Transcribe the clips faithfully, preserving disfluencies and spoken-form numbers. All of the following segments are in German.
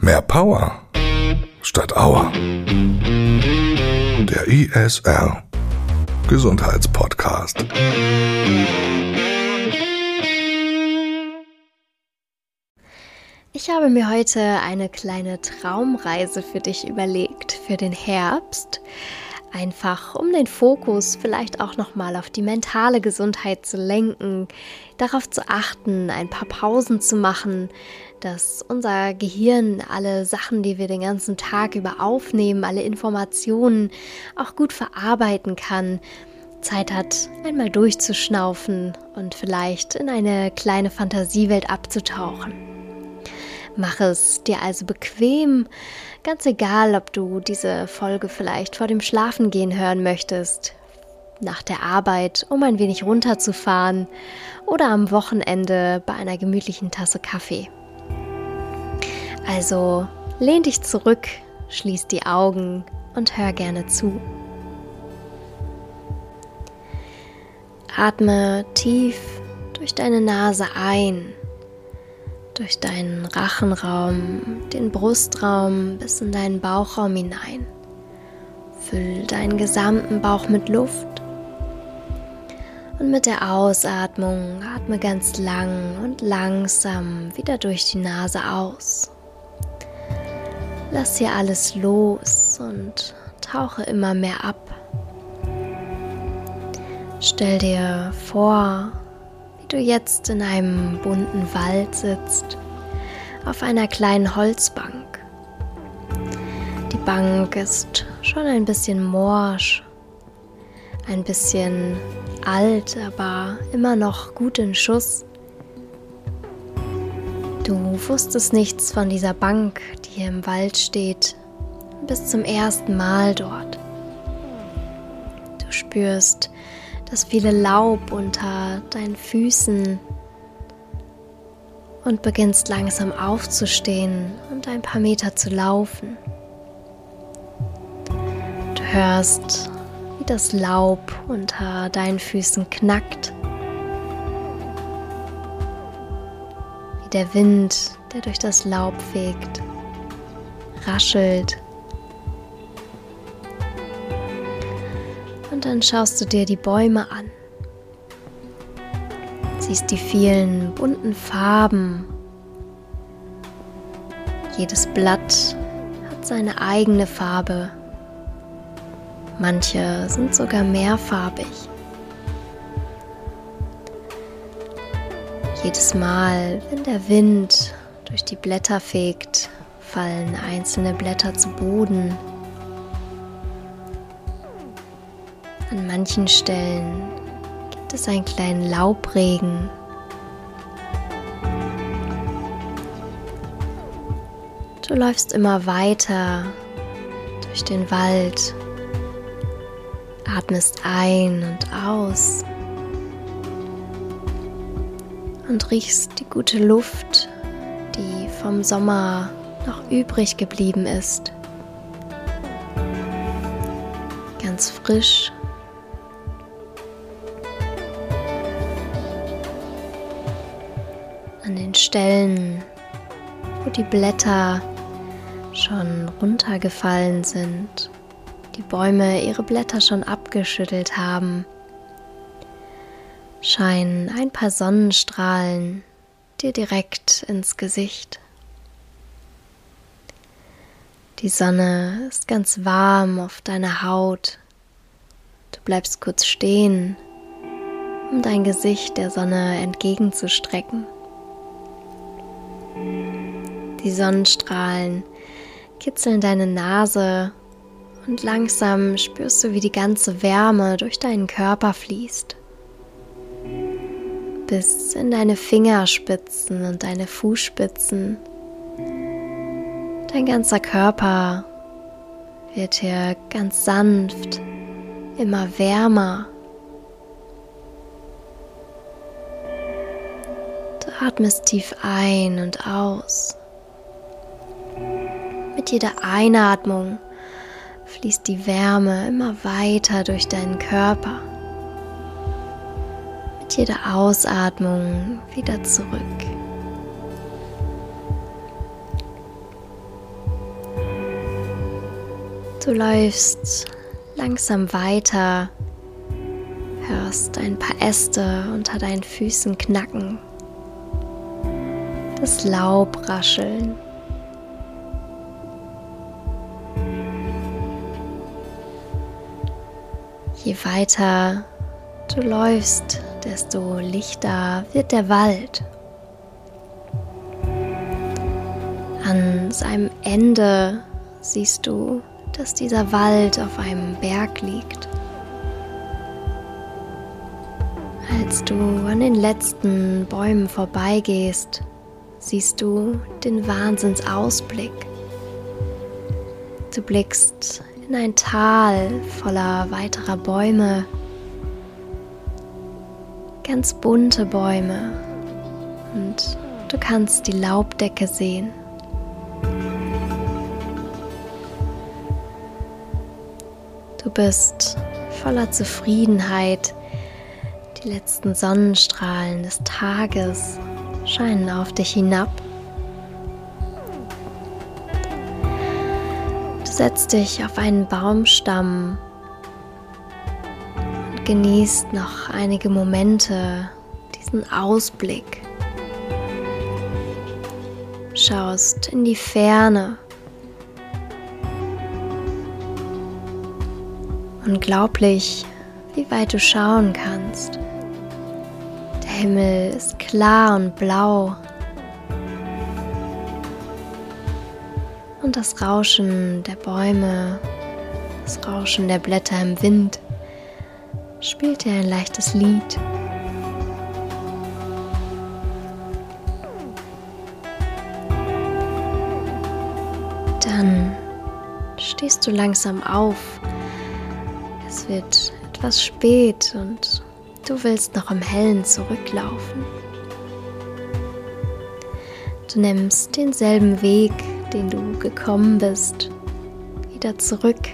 Mehr Power statt Aua. Der I S R Gesundheitspodcast. Ich habe mir heute eine kleine Traumreise für dich überlegt, für den Herbst. Einfach, um den Fokus vielleicht auch nochmal auf die mentale Gesundheit zu lenken, darauf zu achten, ein paar Pausen zu machen, dass unser Gehirn alle Sachen, die wir den ganzen Tag über aufnehmen, alle Informationen auch gut verarbeiten kann, Zeit hat, einmal durchzuschnaufen und vielleicht in eine kleine Fantasiewelt abzutauchen. Mach es dir also bequem, ganz egal, ob du diese Folge vielleicht vor dem Schlafengehen hören möchtest, nach der Arbeit, um ein wenig runterzufahren oder am Wochenende bei einer gemütlichen Tasse Kaffee. Also lehn dich zurück, schließ die Augen und hör gerne zu. Atme tief durch deine Nase ein, durch deinen Rachenraum, den Brustraum bis in deinen Bauchraum hinein. Füll deinen gesamten Bauch mit Luft. Und mit der Ausatmung atme ganz lang und langsam wieder durch die Nase aus. Lass hier alles los und tauche immer mehr ab. Stell dir vor, du jetzt in einem bunten Wald sitzt, auf einer kleinen Holzbank. Die Bank ist schon ein bisschen morsch, ein bisschen alt, aber immer noch gut in Schuss. Du wusstest nichts von dieser Bank, die hier im Wald steht, bis zum ersten Mal dort. Du spürst das viele Laub unter deinen Füßen und beginnst langsam aufzustehen und ein paar Meter zu laufen. Du hörst, wie das Laub unter deinen Füßen knackt, wie der Wind, der durch das Laub fegt, raschelt. Und dann schaust du dir die Bäume an, siehst die vielen bunten Farben. Jedes Blatt hat seine eigene Farbe. Manche sind sogar mehrfarbig. Jedes Mal, wenn der Wind durch die Blätter fegt, fallen einzelne Blätter zu Boden. An manchen Stellen gibt es einen kleinen Laubregen. Du läufst immer weiter durch den Wald, atmest ein und aus und riechst die gute Luft, die vom Sommer noch übrig geblieben ist. Ganz frisch. An den Stellen, wo die Blätter schon runtergefallen sind, die Bäume ihre Blätter schon abgeschüttelt haben, scheinen ein paar Sonnenstrahlen dir direkt ins Gesicht. Die Sonne ist ganz warm auf deiner Haut. Du bleibst kurz stehen, um dein Gesicht der Sonne entgegenzustrecken. Die Sonnenstrahlen kitzeln deine Nase und langsam spürst du, wie die ganze Wärme durch deinen Körper fließt. Bis in deine Fingerspitzen und deine Fußspitzen. Dein ganzer Körper wird hier ganz sanft, immer wärmer. Du atmest tief ein und aus. Mit jeder Einatmung fließt die Wärme immer weiter durch deinen Körper. Mit jeder Ausatmung wieder zurück. Du läufst langsam weiter, hörst ein paar Äste unter deinen Füßen knacken, das Laub rascheln. Je weiter du läufst, desto lichter wird der Wald. An seinem Ende siehst du, dass dieser Wald auf einem Berg liegt. Als du an den letzten Bäumen vorbeigehst, siehst du den Wahnsinnsausblick. Du blickst in ein Tal voller weiterer Bäume, ganz bunte Bäume, und du kannst die Laubdecke sehen. Du bist voller Zufriedenheit. Die letzten Sonnenstrahlen des Tages scheinen auf dich hinab. Du setzt dich auf einen Baumstamm und genießt noch einige Momente diesen Ausblick. Schaust in die Ferne. Unglaublich, wie weit du schauen kannst. Der Himmel ist klar und blau. Und das Rauschen der Bäume, das Rauschen der Blätter im Wind spielt dir ein leichtes Lied. Dann stehst du langsam auf. Es wird etwas spät und du willst noch im Hellen zurücklaufen. Du nimmst denselben Weg, den du gekommen bist, wieder zurück.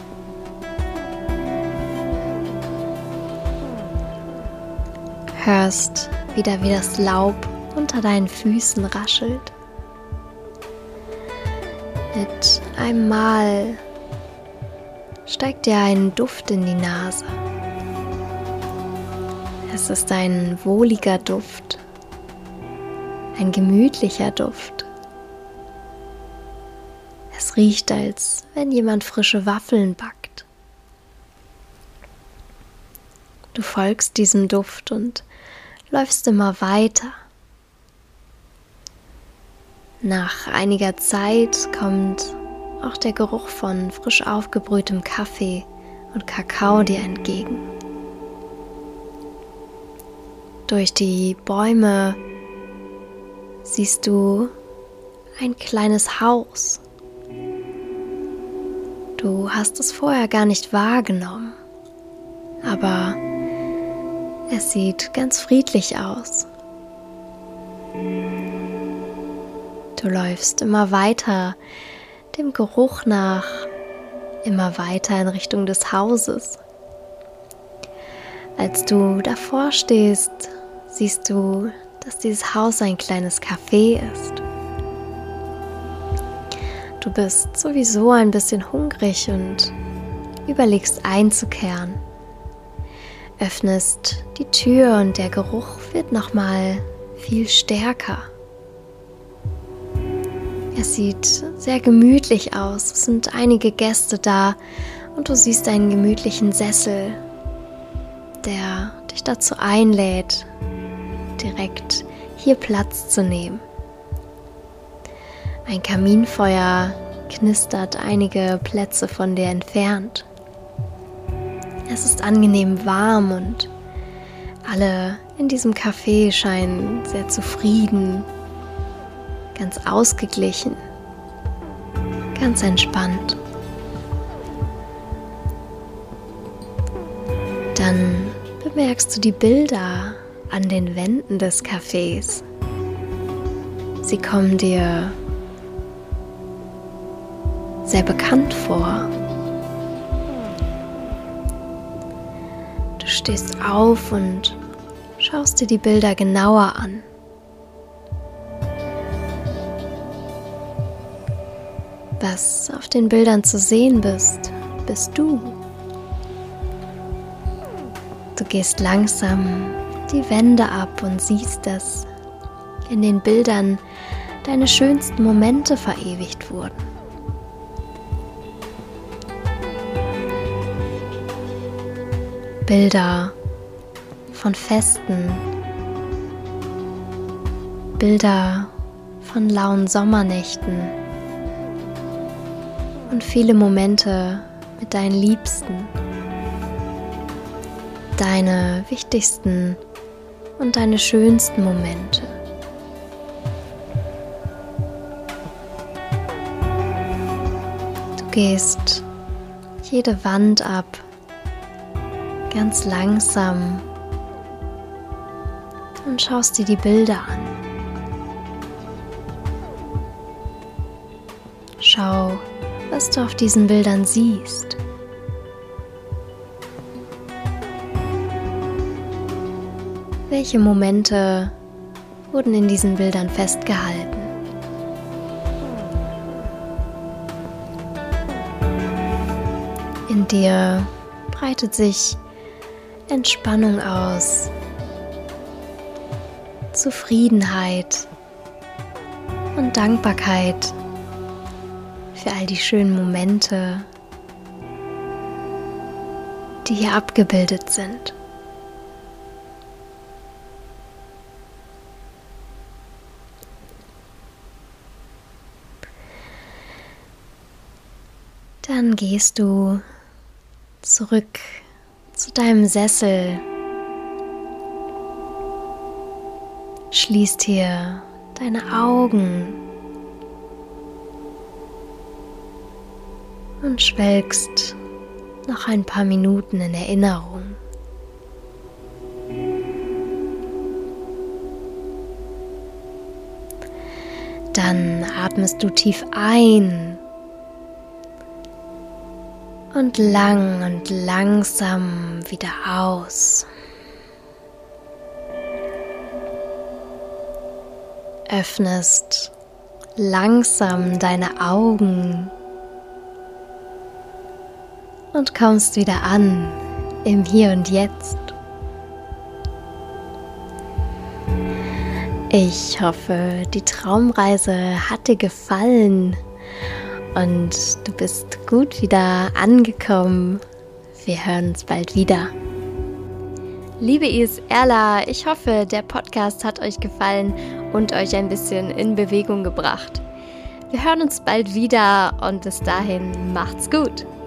Hörst wieder, wie das Laub unter deinen Füßen raschelt. Mit einem Mal steigt dir ein Duft in die Nase. Es ist ein wohliger Duft, ein gemütlicher Duft. Es riecht, als wenn jemand frische Waffeln backt. Du folgst diesem Duft und läufst immer weiter. Nach einiger Zeit kommt auch der Geruch von frisch aufgebrühtem Kaffee und Kakao dir entgegen. Durch die Bäume siehst du ein kleines Haus. Du hast es vorher gar nicht wahrgenommen, aber es sieht ganz friedlich aus. Du läufst immer weiter dem Geruch nach, immer weiter in Richtung des Hauses. Als du davor stehst, siehst du, dass dieses Haus ein kleines Café ist. Du bist sowieso ein bisschen hungrig und überlegst einzukehren. Öffnest die Tür und der Geruch wird nochmal viel stärker. Es sieht sehr gemütlich aus, es sind einige Gäste da und du siehst einen gemütlichen Sessel, der dich dazu einlädt, direkt hier Platz zu nehmen. Ein Kaminfeuer knistert einige Plätze von dir entfernt. Es ist angenehm warm und alle in diesem Café scheinen sehr zufrieden, ganz ausgeglichen, ganz entspannt. Dann bemerkst du die Bilder an den Wänden des Cafés. Sie kommen dir sehr bekannt vor. Du stehst auf und schaust dir die Bilder genauer an. Was auf den Bildern zu sehen bist, bist du. Du gehst langsam die Wände ab und siehst, dass in den Bildern deine schönsten Momente verewigt wurden. Bilder von Festen, Bilder von lauen Sommernächten und viele Momente mit deinen Liebsten, deine wichtigsten und deine schönsten Momente. Du gehst jede Wand ab, ganz langsam, und schaust dir die Bilder an. Schau, was du auf diesen Bildern siehst. Welche Momente wurden in diesen Bildern festgehalten? In dir breitet sich Entspannung aus, Zufriedenheit und Dankbarkeit für all die schönen Momente, die hier abgebildet sind. Dann gehst du zurück zu deinem Sessel, schließt hier deine Augen und schwelgst noch ein paar Minuten in Erinnerung. Dann atmest du tief ein und lang und langsam wieder aus. Öffnest langsam deine Augen und kommst wieder an im Hier und Jetzt. Ich hoffe, die Traumreise hat dir gefallen und du bist gut wieder angekommen. Wir hören uns bald wieder. Liebe Iris Erla, ich hoffe, der Podcast hat euch gefallen und euch ein bisschen in Bewegung gebracht. Wir hören uns bald wieder und bis dahin macht's gut.